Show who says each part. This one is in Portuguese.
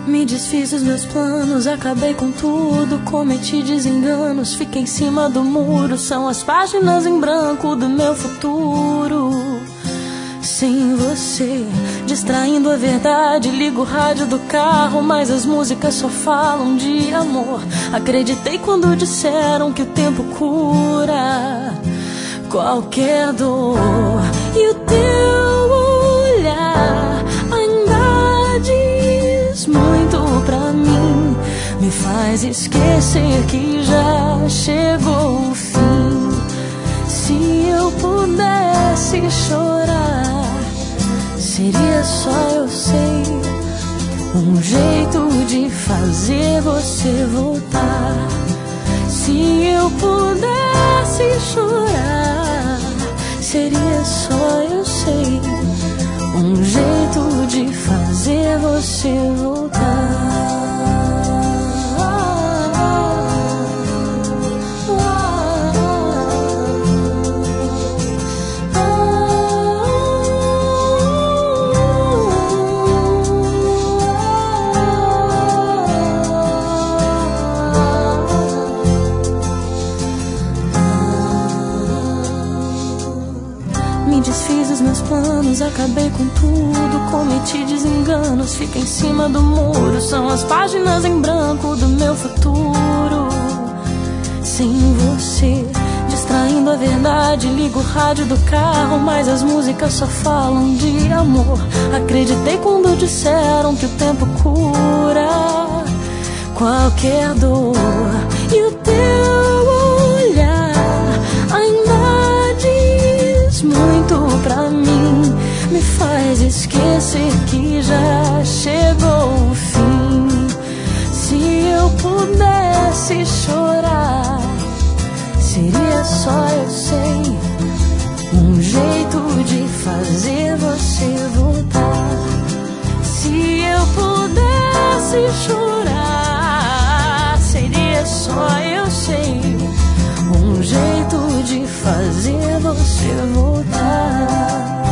Speaker 1: Me desfiz dos meus planos, acabei com tudo, cometi desenganos, fiquei em cima do muro. São as páginas em branco do meu futuro. Sem você, distraindo a verdade, ligo o rádio do carro, mas as músicas só falam de amor. Acreditei quando disseram que o tempo cura qualquer dor. E o teu olhar ainda diz muito pra mim, me faz esquecer que já chegou o fim. Se eu pudesse chorar, seria só, eu sei, um jeito de fazer você voltar. Se eu pudesse chorar, seria só, eu sei, um jeito de fazer você voltar. Me desfiz dos meus planos, acabei com tudo, cometi desenganos, fiquei em cima do muro. São as páginas em branco do meu futuro. Sem você, distraindo a verdade, ligo o rádio do carro, mas as músicas só falam de amor. Acreditei quando disseram que o tempo cura qualquer dor. E o teu olhar ainda diz muito pra mim, me faz esquecer que já chegou o fim. Se eu pudesse chorar, seria só, eu sei, um jeito de fazer você voltar. Se eu pudesse chorar, seria só, eu sei, um jeito de fazer você voltar.